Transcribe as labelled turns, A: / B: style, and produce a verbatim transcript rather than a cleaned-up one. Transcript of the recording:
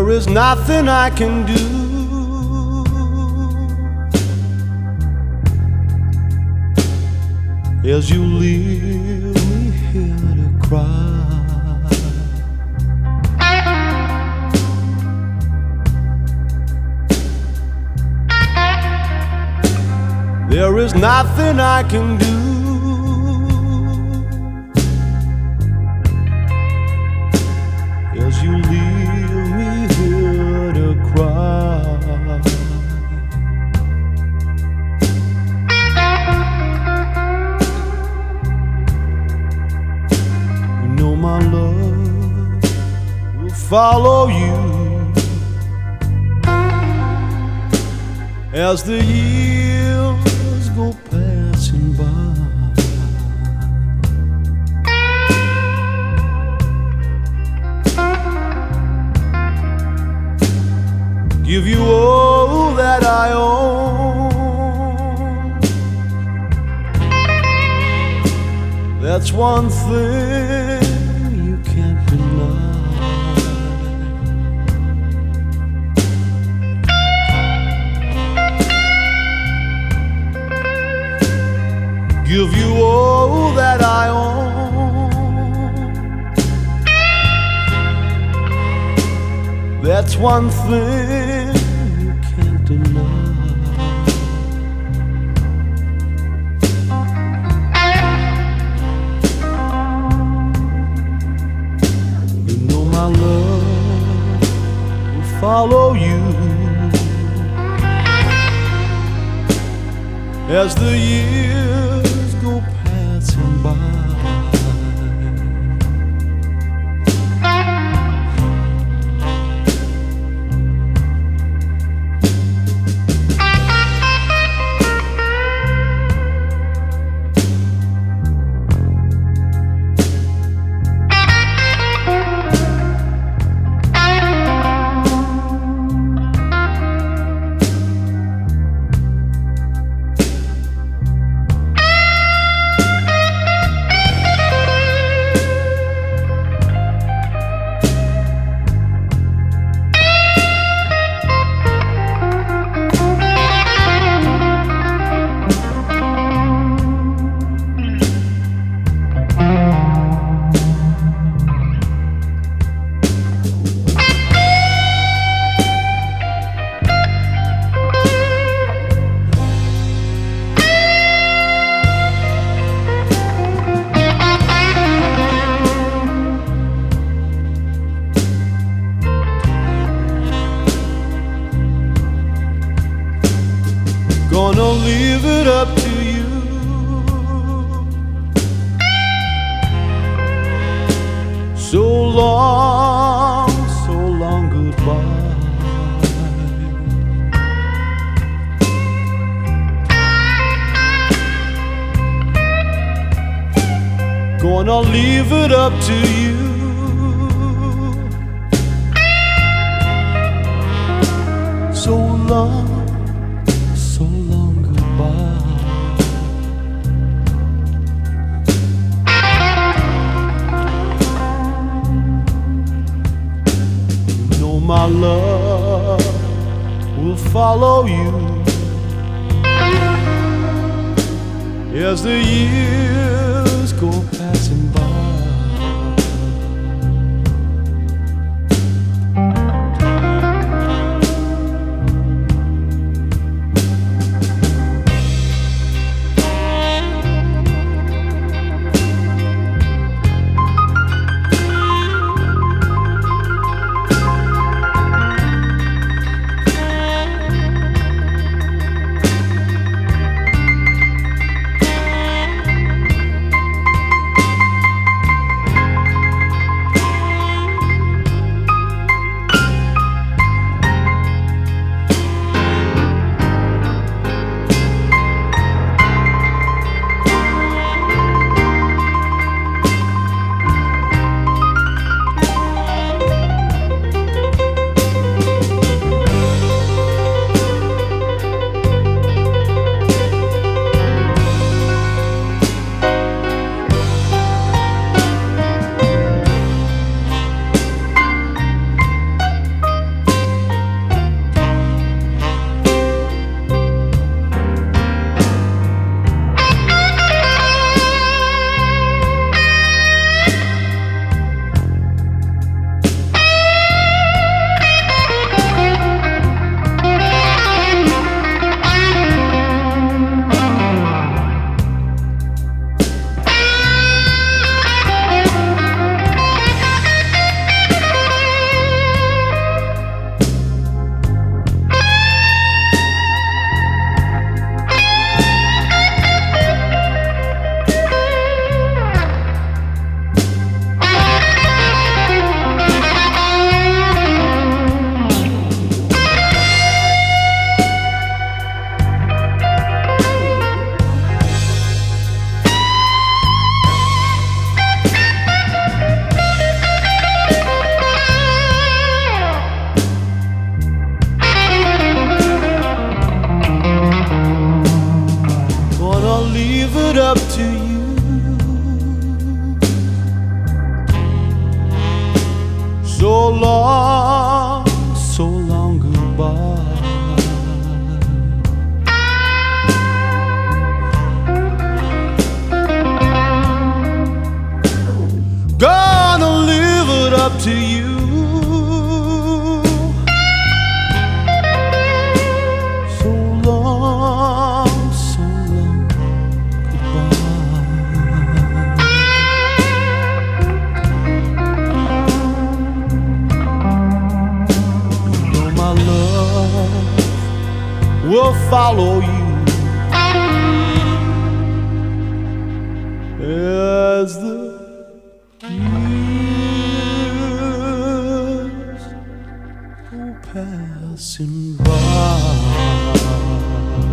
A: There is nothing I can do. As you leave me here to cry, there is nothing I can do. As you leave me here to cry, my love will follow you as the years go passing by. Give you all that I own. That's one thing can't deny. Give you all that I own. That's one thing you can't deny. My love will follow you as the years go passing by. Gonna leave it up to you. So long, so long goodbye. Gonna leave it up to you. So long, so long goodbye. You know my love will follow you as the years go passing by. up to you. So long, so long, goodbye. You know my love will follow you as the years go passing by.